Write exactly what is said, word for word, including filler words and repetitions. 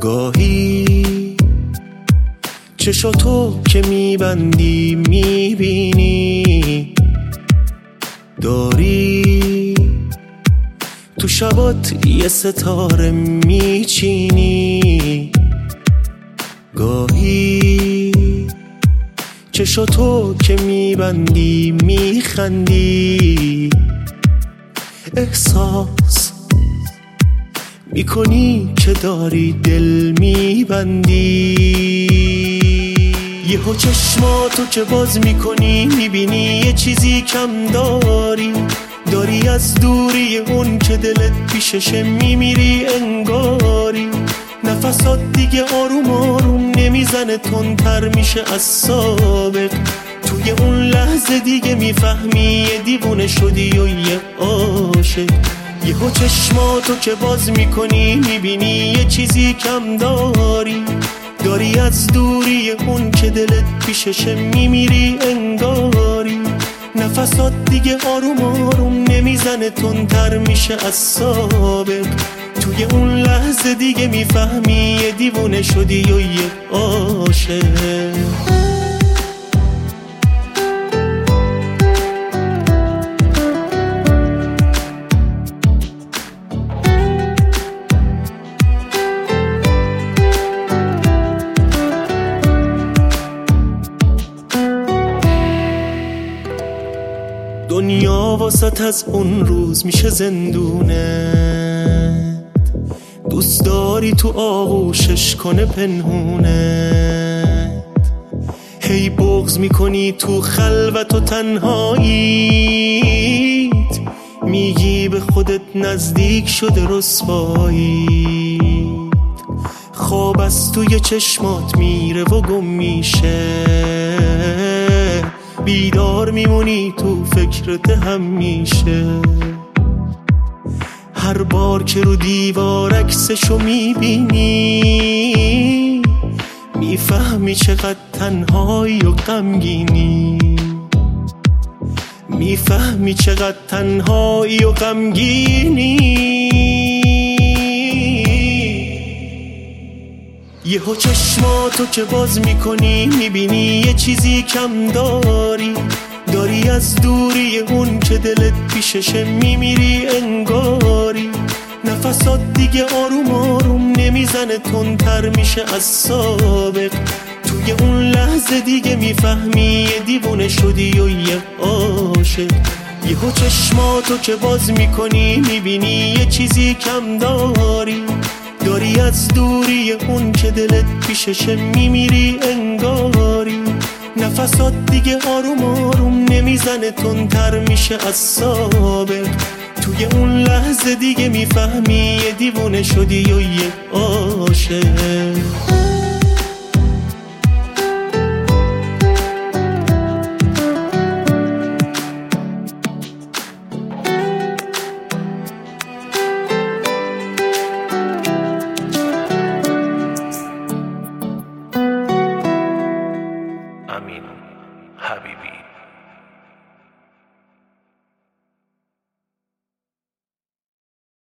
گاهی چشاتو که میبندی میبینی داری تو شبات یه ستاره میچینی. گاهی چشاتو که میبندی میخندی احساس میکنی که داری دل میبندی. یهو چشماتو که باز میکنی میبینی یه چیزی کم داری. داری از دوری اون که دلت پیششه میمیری انگاری. نفسات دیگه آروم آروم نمیزنه تندتر میشه از سابق. توی اون لحظه دیگه میفهمی یه دیوونه شدی و یه عاشق. یهو چشماتو که باز میکنی میبینی یه چیزی کم داری. داری از دوری اون که دلت پیششه میمیری انگاری. نفسات دیگه آروم آروم نمیزنه تندتر میشه از سابق. توی اون لحظه دیگه میفهمی یه دیوونه شدی و یه عاشق. دنیا واسط از اون روز میشه زندونه. دوست داری تو آغوشش کنه پنهونه. هی بغض میکنی تو خلوت و تنهاییت. میگی به خودت نزدیک شده رسواییت. خواب از توی چشمات میره و گم میشه. بیدار میمونی تو فکرت همیشه. هر بار که رو دیوار عکسشو میبینی میفهمی چقدر تنهایی و غمگینی. میفهمی چقدر تنهایی و غمگینی. یهو چشماتو که باز میکنی میبینی یه چیزی کم داری. داری از دوری اون که دلت پیششه میمیری انگاری. نفسات دیگه آروم آروم نمیزنه تندتر میشه از سابق. توی اون لحظه دیگه میفهمی یه دیوونه شدی و یه عاشق. یهو چشماتو که باز میکنی میبینی یه چیزی کم داری. داری از دوری اون که دلت پیششه میمیری انگاری. نفسات دیگه آروم آروم نمیزنه تندتر میشه از سابق. توی اون لحظه دیگه میفهمی یه دیوونه شدی و یه عاشق. امین حبیبی.